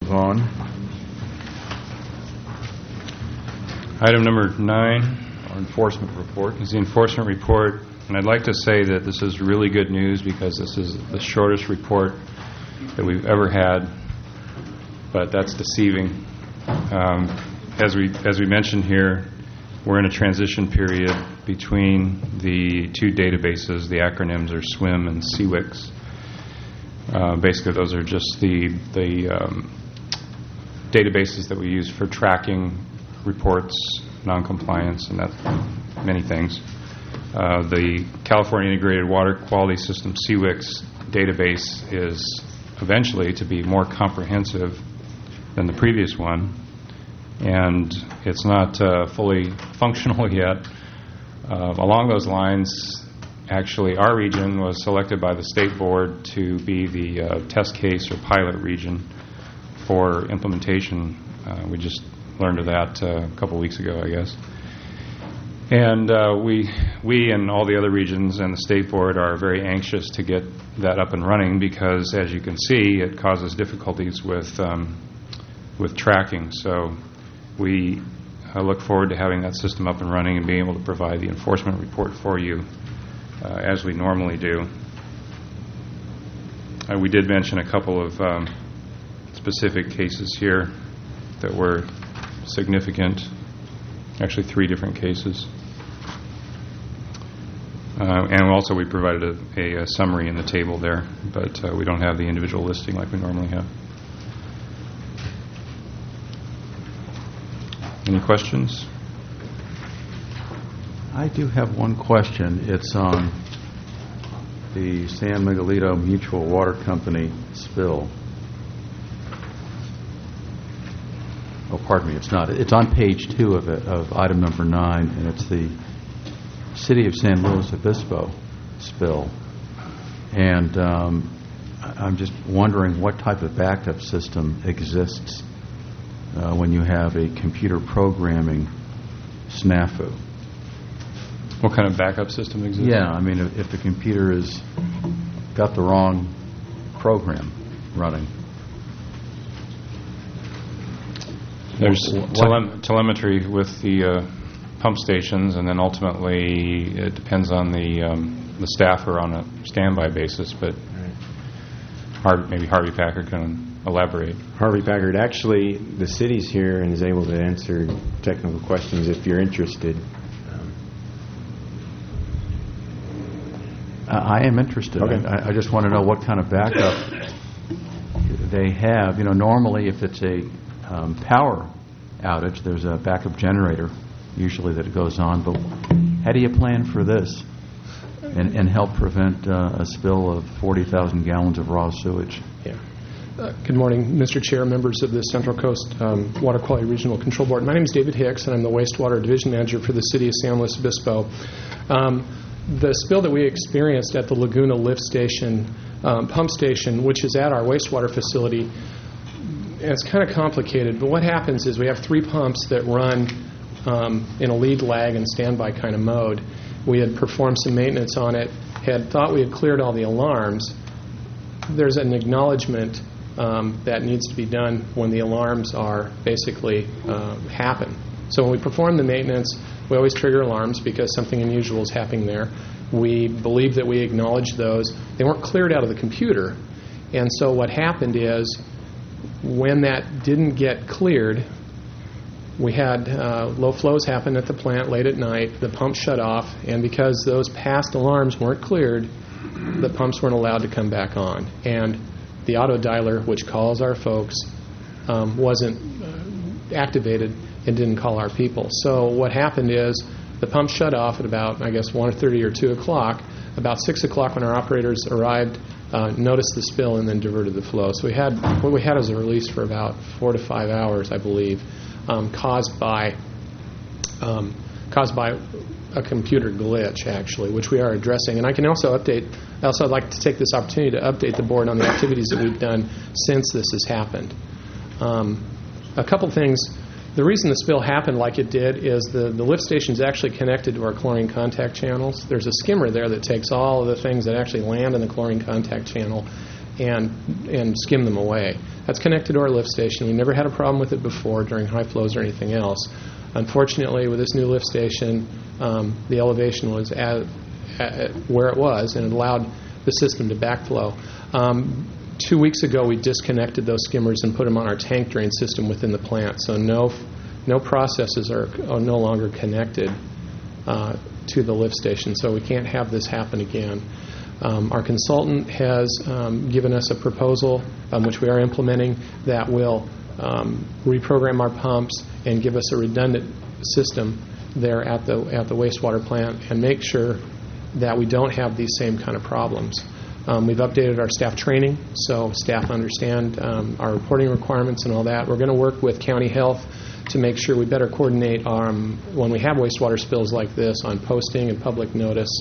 move on. Item number 9, our enforcement report, is the enforcement report. And I'd like to say that this is really good news because this is the shortest report that we've ever had, but that's deceiving. As we mentioned here, we're in a transition period between the two databases. The acronyms are SWIM and CWIX. Basically, those are just the databases that we use for tracking reports, noncompliance, and that many things. The California Integrated Water Quality System, CWIX, database is eventually to be more comprehensive than the previous one, and it's not fully functional yet. Along those lines, actually, our region was selected by the state board to be the test case or pilot region for implementation. We just learned of that a couple weeks ago, I guess. And we and all the other regions and the state board are very anxious to get that up and running because, as you can see, it causes difficulties with tracking. So we look forward to having that system up and running and being able to provide the enforcement report for you as we normally do. We did mention a couple of specific cases here that were significant, actually 3 different cases. And also we provided a summary in the table there, but we don't have the individual listing like we normally have. Any questions? I do have one question. It's on the San Miguelito Mutual Water Company spill. Oh, pardon me, it's not. It's on page 2 of item number 9, and it's the City of San Luis Obispo spill. And I'm just wondering what type of backup system exists when you have a computer programming snafu. What kind of backup system exists? Yeah, I mean, if the computer has got the wrong program running. There's telemetry with the pump stations, and then ultimately it depends on the staffer on a standby basis, but maybe Harvey Packard can elaborate. Harvey Packard, actually, the city's here and is able to answer technical questions if you're interested. I am interested. Okay. I just want to know what kind of backup they have. You know, normally if it's a power outage, there's a backup generator usually that it goes on. But how do you plan for this and help prevent a spill of 40,000 gallons of raw sewage? Yeah. Good morning, Mr. Chair, members of the Central Coast Water Quality Regional Control Board. My name is David Hicks, and I'm the Wastewater Division Manager for the City of San Luis Obispo. The spill that we experienced at the Laguna Lift Station pump station, which is at our wastewater facility, it's kind of complicated, but what happens is we have 3 pumps that run in a lead, lag, and standby kind of mode. We had performed some maintenance on it, had thought we had cleared all the alarms. There's an acknowledgement that needs to be done when the alarms are basically happen. So when we perform the maintenance, we always trigger alarms because something unusual is happening there. We believe that we acknowledged those. They weren't cleared out of the computer. And so what happened is when that didn't get cleared, we had low flows happen at the plant late at night. The pump shut off. And because those past alarms weren't cleared, the pumps weren't allowed to come back on. And the auto dialer, which calls our folks, wasn't activated and didn't call our people. So what happened is the pump shut off at about, I guess, 1:30 or 2 o'clock. About 6 o'clock when our operators arrived, noticed the spill and then diverted the flow. So what we had was a release for about 4 to 5 hours, I believe, caused by a computer glitch, actually, which we are addressing. And I can also update. I'd like to take this opportunity to update the board on the activities that we've done since this has happened. A couple things. The reason the spill happened like it did is the lift station is actually connected to our chlorine contact channels. There's a skimmer there that takes all of the things that actually land in the chlorine contact channel and skim them away. That's connected to our lift station. We never had a problem with it before during high flows or anything else. Unfortunately, with this new lift station, the elevation was at where it was, and it allowed the system to backflow. 2 weeks ago, we disconnected those skimmers and put them on our tank drain system within the plant, so no processes are no longer connected to the lift station, so we can't have this happen again. Our consultant has given us a proposal, which we are implementing, that will reprogram our pumps and give us a redundant system there at the wastewater plant and make sure that we don't have these same kind of problems. We've updated our staff training so staff understand our reporting requirements and all that. We're going to work with county health to make sure we better coordinate when we have wastewater spills like this on posting and public notice.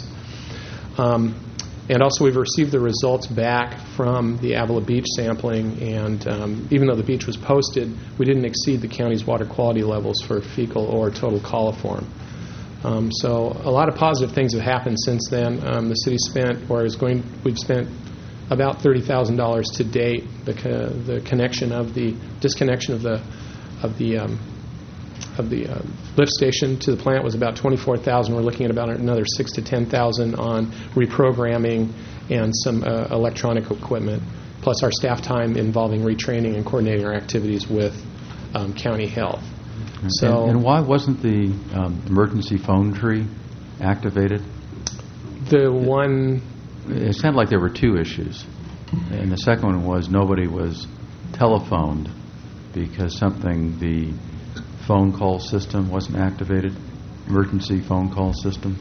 And also we've received the results back from the Avila Beach sampling, and even though the beach was posted, we didn't exceed the county's water quality levels for fecal or total coliform. So a lot of positive things have happened since then. The city we've spent about $30,000 to date. The disconnection of the lift station to the plant was about $24,000. We're looking at about another $6,000 to $10,000 on reprogramming and some electronic equipment, plus our staff time involving retraining and coordinating our activities with county health. So, and why wasn't the emergency phone tree activated? It sounded like there were two issues. And the second one was nobody was telephoned because the phone call system wasn't activated, emergency phone call system.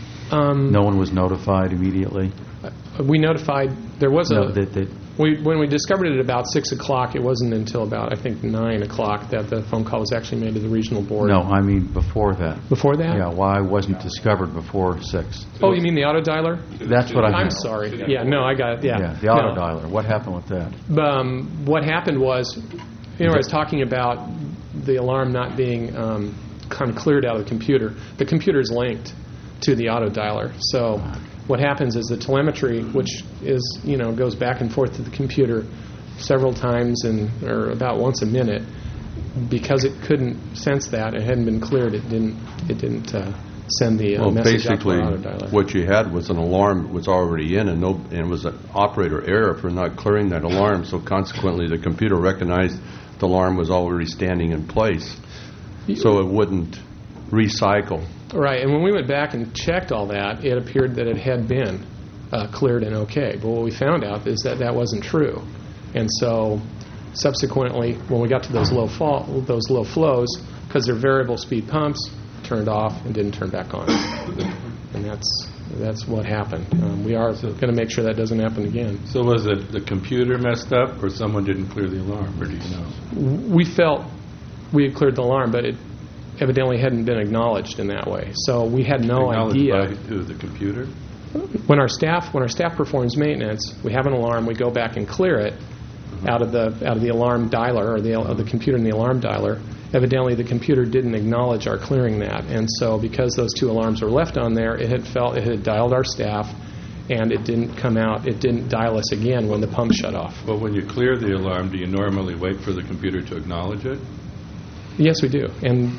No one was notified immediately? We notified, there was when we discovered it at about 6 o'clock, it wasn't until about, I think, 9 o'clock that the phone call was actually made to the regional board. No, I mean before that. Before that? Yeah, why wasn't discovered before 6? Oh, you mean the auto dialer? That's what I meant. I'm sorry. Yeah, no, I got it. Yeah, the auto dialer. What happened with that? What happened was, I was talking about the alarm not being kind of cleared out of the computer. The computer is linked to the auto dialer. So what happens is the telemetry, which is goes back and forth to the computer several times or about once a minute, because it couldn't sense that, it hadn't been cleared. It didn't send the message out to the auto dialer. Basically, what you had was an alarm that was already in, and it was an operator error for not clearing that alarm. So consequently, the computer recognized the alarm was already standing in place, so it wouldn't recycle. Right, and when we went back and checked all that, it appeared that it had been cleared and okay. But what we found out is that wasn't true. And so subsequently, when we got to those low flows, because they're variable speed pumps, turned off and didn't turn back on. And that's what happened. We are going to make sure that doesn't happen again. So was it the computer messed up, or someone didn't clear the alarm, or do you know? We felt we had cleared the alarm, but it evidently hadn't been acknowledged in that way. So we had no idea. Acknowledged by who, the computer? When our staff performs maintenance, we have an alarm. We go back and clear it out of the alarm dialer or the computer in the alarm dialer. Evidently, the computer didn't acknowledge our clearing that, and so because those two alarms were left on there, it had dialed our staff, and it didn't come out. It didn't dial us again when the pump shut off. Well, when you clear the alarm, do you normally wait for the computer to acknowledge it? Yes, we do, and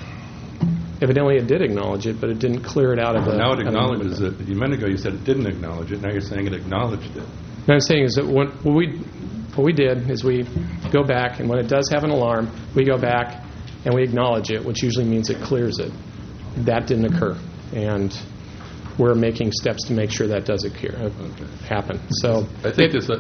evidently it did acknowledge it, but it didn't clear it out of the... Now it acknowledges it. A minute ago you said it didn't acknowledge it. Now you're saying it acknowledged it. What I'm saying is that what we did is we go back, and when it does have an alarm, we go back and we acknowledge it, which usually means it clears it. That didn't occur, and we're making steps to make sure that does happen. So I think it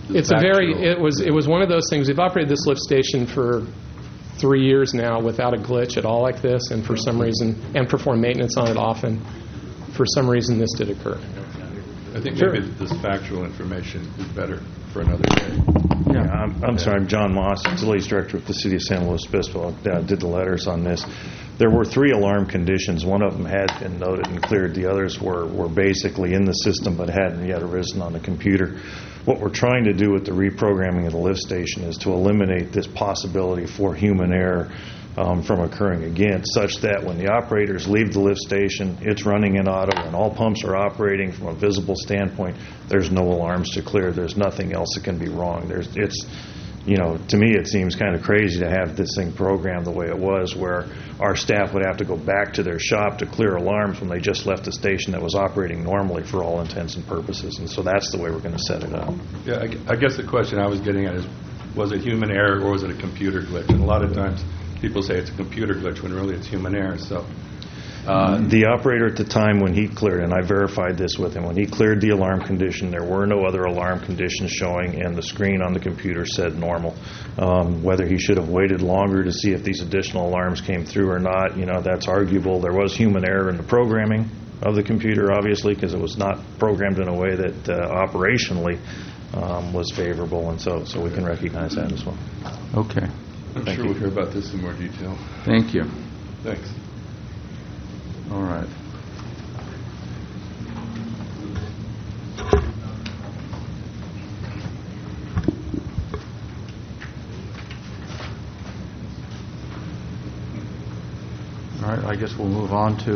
was one of those things. We've operated this lift station for 3 years now without a glitch at all like this, and for some reason, and perform maintenance on it often. For some reason, this did occur. I think maybe this factual information is better for another day. Yeah, I'm sorry. I'm John Moss, Facilities Director with the City of San Luis Obispo. I did the letters on this. There were 3 alarm conditions. One of them had been noted and cleared. The others were basically in the system but hadn't yet arisen on the computer. What we're trying to do with the reprogramming of the lift station is to eliminate this possibility for human error from occurring again, such that when the operators leave the lift station, it's running in auto and all pumps are operating from a visible standpoint. There's no alarms to clear. There's nothing else that can be wrong. To me, it seems kind of crazy to have this thing programmed the way it was, where our staff would have to go back to their shop to clear alarms when they just left a station that was operating normally for all intents and purposes. And so that's the way we're going to set it up. Yeah, I guess the question I was getting at is, was it human error or was it a computer glitch? And a lot of times people say it's a computer glitch when really it's human error. So the operator at the time when he cleared, and I verified this with him, when he cleared the alarm condition, there were no other alarm conditions showing, and the screen on the computer said normal. Whether he should have waited longer to see if these additional alarms came through or not, that's arguable. There was human error in the programming of the computer, obviously, because it was not programmed in a way that operationally was favorable, and so we can recognize that as well. Okay. I'm sure we'll hear about this in more detail. Thank you. Thanks. All right. All right, I guess we'll move on to